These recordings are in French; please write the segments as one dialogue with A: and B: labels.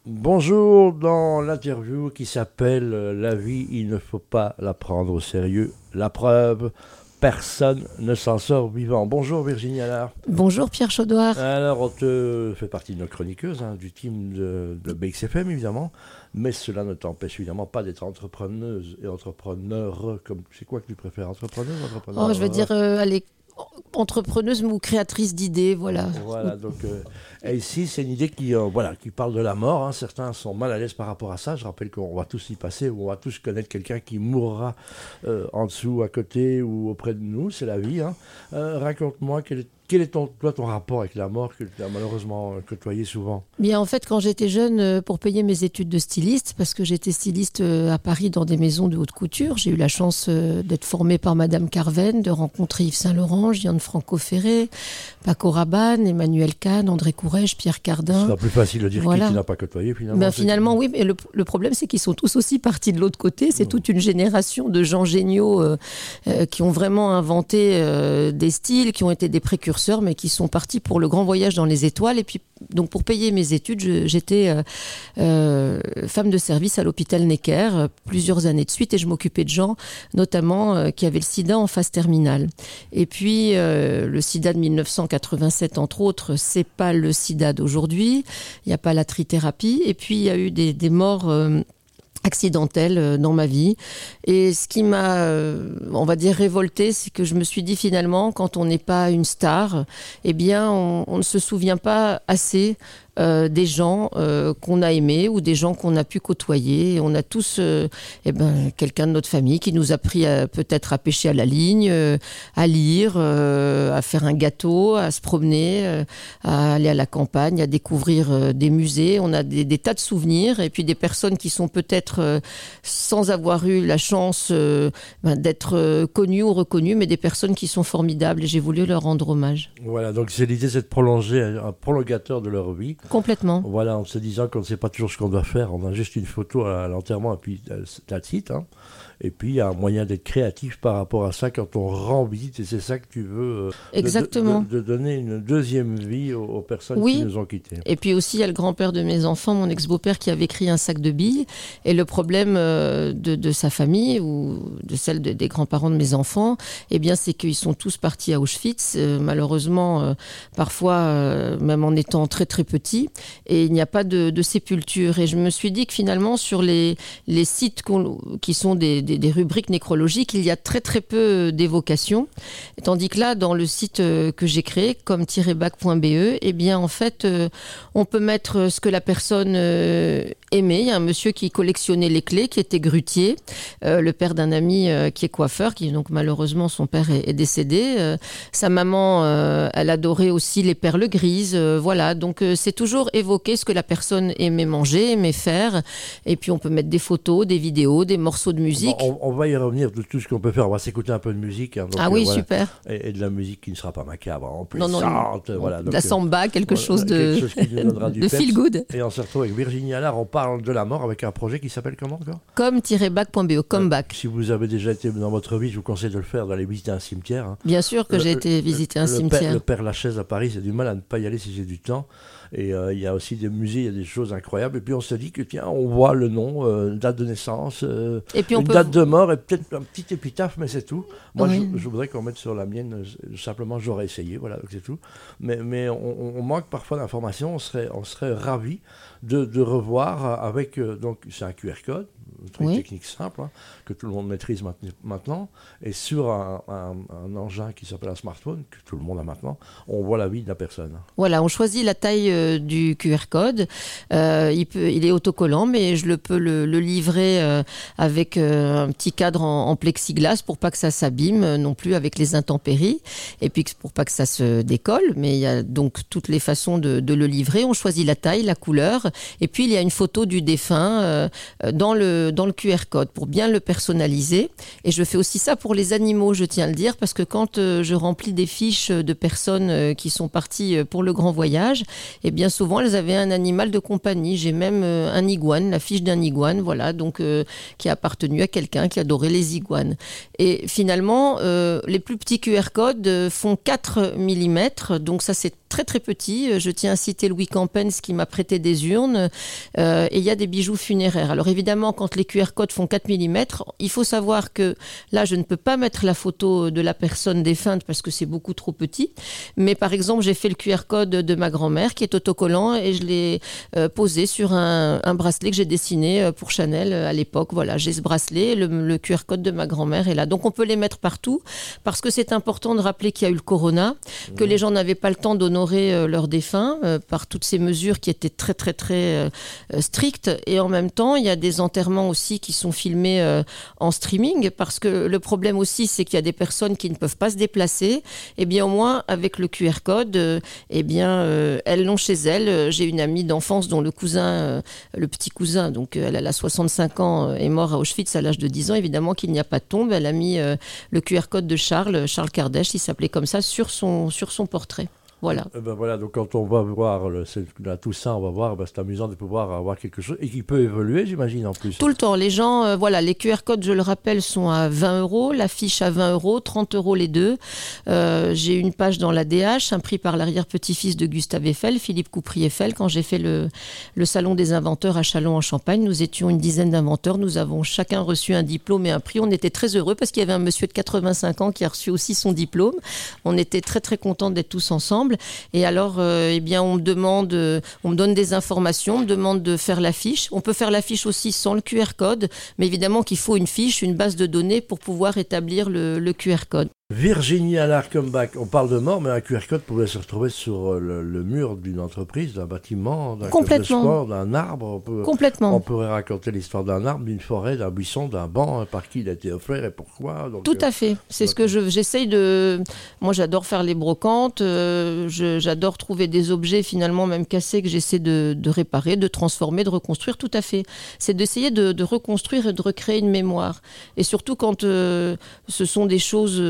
A: Bonjour, dans l'interview qui s'appelle La vie, il ne faut pas la prendre au sérieux. La preuve, personne ne s'en sort vivant. Bonjour Virginie Allard.
B: Bonjour Pierre Chaudoir.
A: Alors, on te fait partie de nos chroniqueuses, du team de BXFM évidemment, mais cela ne t'empêche évidemment pas d'être entrepreneuse et entrepreneur. C'est quoi que tu préfères, entrepreneuse ou entrepreneur?
B: Je veux dire, allez, entrepreneuse ou créatrice d'idées, voilà.
A: Voilà, donc et ici c'est une idée qui parle de la mort, hein. Certains sont mal à l'aise par rapport à ça. Je rappelle qu'on va tous y passer, ou on va tous connaître quelqu'un qui mourra en dessous, à côté ou auprès de nous, c'est la vie, hein. Raconte-moi quel est ton rapport avec la mort que tu as malheureusement côtoyé souvent?
B: Bien, en fait, quand j'étais jeune, pour payer mes études de styliste, parce que j'étais styliste à Paris dans des maisons de haute couture, j'ai eu la chance d'être formée par Madame Carven, de rencontrer Yves Saint-Laurent, Jeanne Franco-Ferré, Paco Rabanne, Emmanuel Kahn, André Courrèges, Pierre Cardin.
A: C'est plus facile de dire
B: voilà.
A: Qui tu n'as pas côtoyé finalement.
B: Ben, finalement, oui, mais le problème, c'est qu'ils sont tous aussi partis de l'autre côté. C'est toute une génération de gens géniaux qui ont vraiment inventé des styles, qui ont été des précurseurs, mais qui sont partis pour le grand voyage dans les étoiles. Et puis, donc, pour payer mes études, j'étais femme de service à l'hôpital Necker plusieurs années de suite, et je m'occupais de gens, notamment qui avaient le sida en phase terminale. Et puis, le sida de 1987, entre autres, c'est pas le sida d'aujourd'hui. Il n'y a pas la trithérapie. Et puis, il y a eu des morts accidentelle dans ma vie. Et ce qui m'a, on va dire, révoltée, c'est que je me suis dit finalement, quand on n'est pas une star, eh bien, on ne se souvient pas assez des gens qu'on a aimés ou des gens qu'on a pu côtoyer. Et on a tous quelqu'un de notre famille qui nous a appris peut-être à pêcher à la ligne, à lire, à faire un gâteau, à se promener, à aller à la campagne, à découvrir des musées. On a des tas de souvenirs, et puis des personnes qui sont peut-être sans avoir eu la chance d'être connues ou reconnues, mais des personnes qui sont formidables, et j'ai voulu leur rendre hommage.
A: Voilà, donc c'est l'idée, c'est de prolonger un prolongateur de leur vie.
B: Complètement.
A: Voilà, en se disant qu'on ne sait pas toujours ce qu'on doit faire, on a juste une photo à l'enterrement et puis that's it, hein. Et puis il y a un moyen d'être créatif par rapport à ça quand on rend visite, et c'est ça que tu veux.
B: Exactement.
A: De donner une deuxième vie aux personnes qui nous ont quittés.
B: Et puis aussi, il y a le grand-père de mes enfants, mon ex-beau-père, qui avait écrit un sac de billes. Et le problème de sa famille, ou de celle des grands-parents de mes enfants, eh bien, c'est qu'ils sont tous partis à Auschwitz, malheureusement, parfois même en étant très très petits. Et il n'y a pas de sépulture. Et je me suis dit que finalement, sur les sites qui sont des rubriques nécrologiques, il y a très très peu d'évocations. Tandis que là, dans le site que j'ai créé, comme-bac.be, eh bien, en fait, on peut mettre ce que la personne aimait. Il y a un monsieur qui collectionnait les clés, qui était grutier, le père d'un ami qui est coiffeur, qui donc malheureusement son père est décédé. Sa maman, elle adorait aussi les perles grises. Voilà, donc c'est toujours évoquer ce que la personne aimait manger, aimait faire. Et puis on peut mettre des photos, des vidéos, des morceaux de musique.
A: On va y revenir de tout ce qu'on peut faire. On va s'écouter un peu de musique. Donc,
B: oui,
A: voilà.
B: Super.
A: Et de la musique qui ne sera pas macabre, en plus.
B: Non,
A: voilà,
B: de la samba, quelque chose
A: de
B: feel good.
A: Et on se retrouve avec Virginie Allard. On parle de la mort avec un projet qui s'appelle comment encore?
B: Comme-bac.be, comeback.
A: Si vous avez déjà été dans votre vie, je vous conseille de le faire, d'aller visiter un cimetière. Hein.
B: Bien sûr que j'ai été visiter un cimetière.
A: Le Père Lachaise à Paris, c'est du mal à ne pas y aller si j'ai du temps. Et il y a aussi des musées, il y a des choses incroyables. Et puis on se dit que tiens, on voit le nom, date de naissance,
B: et puis
A: date de mort, et peut-être un petit épitaphe, mais c'est tout. Moi,
B: oui.
A: je voudrais qu'on mette sur la mienne, simplement j'aurais essayé, voilà, c'est tout. Mais on manque parfois d'informations, on serait ravis de revoir avec, donc c'est un QR code, un truc technique simple, hein, que tout le monde maîtrise maintenant, et sur un engin qui s'appelle un smartphone, que tout le monde a maintenant, on voit la vie de la personne.
B: Voilà, on choisit la taille du QR code, il est autocollant, mais je peux le livrer avec un petit cadre en plexiglas pour pas que ça s'abîme non plus avec les intempéries, et puis pour pas que ça se décolle, mais il y a donc toutes les façons de le livrer. On choisit la taille, la couleur, et puis il y a une photo du défunt dans le QR code pour bien le personnaliser. Et je fais aussi ça pour les animaux, je tiens à le dire, parce que quand je remplis des fiches de personnes qui sont parties pour le grand voyage, et bien souvent elles avaient un animal de compagnie. J'ai même un iguane, la fiche d'un iguane, voilà, donc qui a appartenu à quelqu'un qui adorait les iguanes. Et finalement, les plus petits QR codes font 4 mm, donc ça c'est très très petit. Je tiens à citer Louis Campens qui m'a prêté des urnes. nocturne, et il y a des bijoux funéraires. Alors évidemment, quand les QR codes font 4 mm, il faut savoir que là, je ne peux pas mettre la photo de la personne défunte parce que c'est beaucoup trop petit. Mais par exemple, j'ai fait le QR code de ma grand-mère qui est autocollant et je l'ai posé sur un bracelet que j'ai dessiné pour Chanel à l'époque. Voilà, j'ai ce bracelet, le QR code de ma grand-mère est là. Donc on peut les mettre partout parce que c'est important de rappeler qu'il y a eu le corona, que les gens n'avaient pas le temps d'honorer leurs défunts par toutes ces mesures qui étaient très très très strictes. Et en même temps, il y a des enterrements aussi qui sont filmés en streaming parce que le problème aussi, c'est qu'il y a des personnes qui ne peuvent pas se déplacer. Et bien au moins, avec le QR code, elles l'ont chez elles. J'ai une amie d'enfance dont le cousin, le petit cousin, donc elle a 65 ans, est mort à Auschwitz à l'âge de 10 ans. Évidemment qu'il n'y a pas de tombe. Elle a mis le QR code de Charles Kardec, il s'appelait comme ça, sur son portrait. Voilà.
A: Voilà, donc quand on va voir la Toussaint, on va voir, c'est amusant de pouvoir avoir quelque chose et qui peut évoluer, j'imagine, en plus.
B: Tout le temps. Les gens, les QR codes, je le rappelle, sont à 20 €, l'affiche à 20 €, 30 € les deux. J'ai une page dans l'ADH, un prix par l'arrière-petit-fils de Gustave Eiffel, Philippe Coupry-Eiffel. Quand j'ai fait le salon des inventeurs à Châlons-en-Champagne, nous étions une dizaine d'inventeurs. Nous avons chacun reçu un diplôme et un prix. On était très heureux parce qu'il y avait un monsieur de 85 ans qui a reçu aussi son diplôme. On était très, très contents d'être tous ensemble. Et alors, on me donne des informations, on me demande de faire l'affiche. On peut faire l'affiche aussi sans le QR code, mais évidemment qu'il faut une fiche, une base de données pour pouvoir établir le QR code.
A: Virginie Allard-Comeback, on parle de mort, mais un QR code pouvait se retrouver sur le mur d'une entreprise, d'un bâtiment, d'un club de sport, d'un arbre.
B: Complètement.
A: On pourrait raconter l'histoire d'un arbre, d'une forêt, d'un buisson, d'un banc, par qui il a été offert et pourquoi. Donc,
B: tout à fait. C'est ce que j'essaye de... Moi, j'adore faire les brocantes. J'adore trouver des objets, finalement, même cassés, que j'essaie de réparer, de transformer, de reconstruire. Tout à fait. C'est d'essayer de reconstruire et de recréer une mémoire. Et surtout quand ce sont des choses...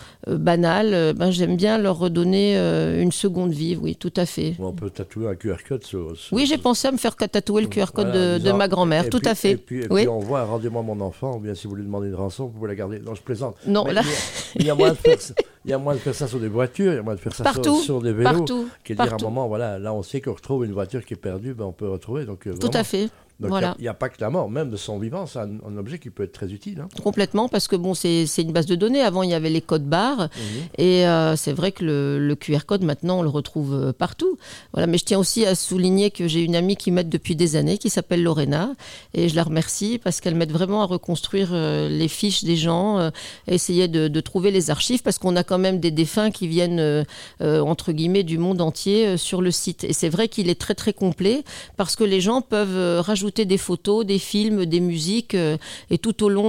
B: banales, j'aime bien leur redonner une seconde vie, oui, tout à fait.
A: On peut tatouer un QR code
B: Oui, j'ai pensé à me faire tatouer le QR code de ma grand-mère, tout à fait.
A: Et puis on voit, rendez-moi mon enfant, ou bien si vous lui demandez une rançon, vous pouvez la garder. Non, je plaisante.
B: Non,
A: mais
B: là...
A: il y a moyen de faire ça. Il y a moyen de faire ça sur des voitures, il y a moyen de faire ça sur des vélos.
B: Partout.
A: Qui est dire à un moment, voilà, là on sait qu'on retrouve une voiture qui est perdue, on peut retrouver. Donc,
B: tout à fait.
A: Donc
B: voilà.
A: Il n'y a pas que la mort, même de son vivant, c'est un objet qui peut être très utile. Hein.
B: Complètement, parce que c'est une base de données. Avant, il y avait les codes barres, et c'est vrai que le QR code, maintenant, on le retrouve partout. Voilà, mais je tiens aussi à souligner que j'ai une amie qui m'aide depuis des années, qui s'appelle Lorena, et je la remercie parce qu'elle m'aide vraiment à reconstruire les fiches des gens, à essayer de trouver les archives, parce qu'on a quand même des défunts qui viennent, entre guillemets, du monde entier sur le site. Et c'est vrai qu'il est très, très complet, parce que les gens peuvent rajouter des photos, des films, des musiques, et tout au long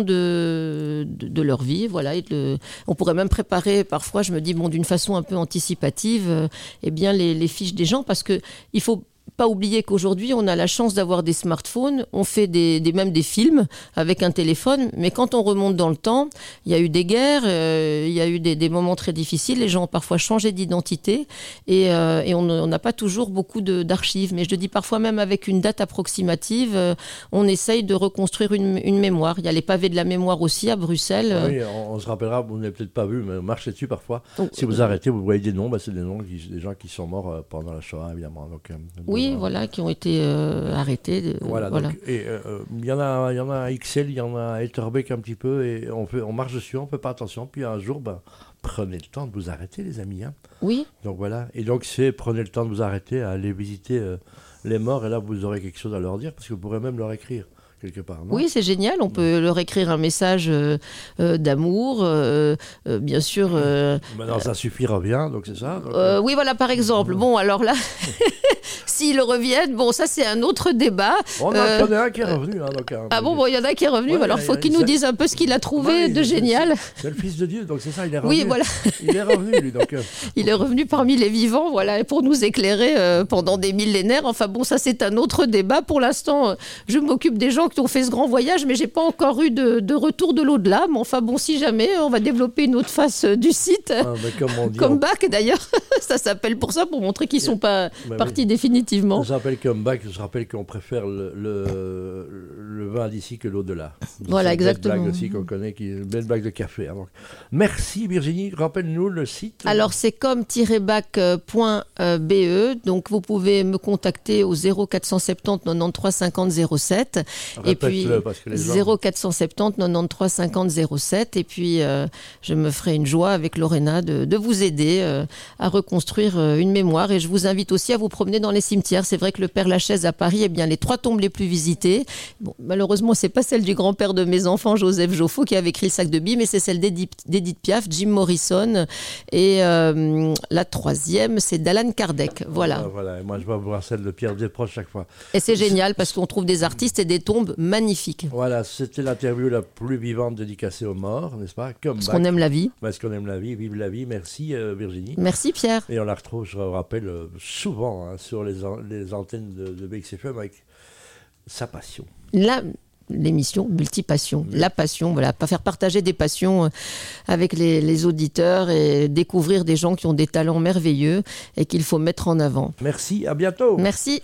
B: de leur vie. Voilà, on pourrait même préparer, parfois, je me dis, d'une façon un peu anticipative, les fiches des gens, parce qu'il faut pas oublier qu'aujourd'hui, on a la chance d'avoir des smartphones, on fait même des films avec un téléphone, mais quand on remonte dans le temps, il y a eu des guerres, il y a eu des moments très difficiles, les gens ont parfois changé d'identité, et on n'a pas toujours beaucoup d'archives, mais je le dis parfois même avec une date approximative, on essaye de reconstruire une mémoire. Il y a les pavés de la mémoire aussi à Bruxelles.
A: Oui, on se rappellera, vous n'avez peut-être pas vu, mais on marche dessus parfois. Donc, si vous arrêtez, vous voyez des noms, c'est des noms des gens qui sont morts pendant la Shoah, évidemment. Donc,
B: oui, voilà, qui ont été arrêtés.
A: Voilà. Donc, et il y en a à XL, il y en a à Etterbeek un petit peu, et on marche dessus, on ne fait pas attention. Puis un jour, prenez le temps de vous arrêter, les amis. Hein.
B: Oui.
A: Donc voilà. Et donc prenez le temps de vous arrêter, à aller visiter les morts, et là vous aurez quelque chose à leur dire, parce que vous pourrez même leur écrire. Quelque part, non ?
B: Oui, c'est génial. On peut leur écrire un message d'amour, bien sûr.
A: Maintenant, ça suffira bien, donc c'est ça. Donc,
B: oui, voilà, par exemple. Bon, alors là, s'ils reviennent, ça c'est un autre débat.
A: On en connaît un qui est revenu. Hein, donc,
B: il y en a qui est revenu. Ouais, alors il faut qu'il nous dise un peu ce qu'il a trouvé de génial.
A: C'est le Fils de Dieu, donc c'est ça, il est revenu.
B: Oui, voilà.
A: Il est revenu, lui. Donc,
B: il est revenu parmi les vivants, voilà, pour nous éclairer pendant des millénaires. Enfin ça c'est un autre débat. Pour l'instant, je m'occupe des gens qui ont fait ce grand voyage, mais j'ai pas encore eu de retour de l'au-delà. Mais si jamais, on va développer une autre face du site.
A: Comme on dit,
B: Comeback d'ailleurs, ça s'appelle pour ça, pour montrer qu'ils sont pas partis définitivement.
A: Ça s'appelle Comeback. Je rappelle qu'on préfère le le vin d'ici que l'au-delà.
B: Voilà,
A: c'est
B: exactement.
A: Une belle blague aussi qu'on connaît, qui est une belle blague de café. Donc, merci Virginie, rappelle-nous le site.
B: Alors c'est com-bac.be, donc vous pouvez me contacter au 0470 93 50 07 et puis
A: parce que les gens...
B: 0470 93 50 07 et puis je me ferai une joie avec Lorena de vous aider à reconstruire une mémoire, et je vous invite aussi à vous promener dans les cimetières. C'est vrai que le Père-Lachaise à Paris, bien les 3 tombes les plus visitées. Bon, malheureusement, c'est pas celle du grand-père de mes enfants, Joseph Joffo, qui avait écrit Le Sac de billes, mais c'est celle d'Edith Piaf, Jim Morrison, et la 3e, c'est d'Alan Kardec. Voilà.
A: Voilà. Et moi, je vais voir celle de Pierre Desproges chaque fois.
B: Et c'est génial parce qu'on trouve des artistes et des tombes magnifiques.
A: Voilà, c'était l'interview la plus vivante dédicacée aux morts, n'est-ce pas?
B: Parce qu'on aime la vie.
A: Parce qu'on aime la vie, vive la vie. Merci Virginie.
B: Merci Pierre.
A: Et on la retrouve, je rappelle, souvent sur les antennes de BXFM avec sa passion.
B: L'émission Multipassion, la passion, voilà, faire partager des passions avec les auditeurs et découvrir des gens qui ont des talents merveilleux et qu'il faut mettre en avant.
A: Merci, à bientôt.
B: Merci.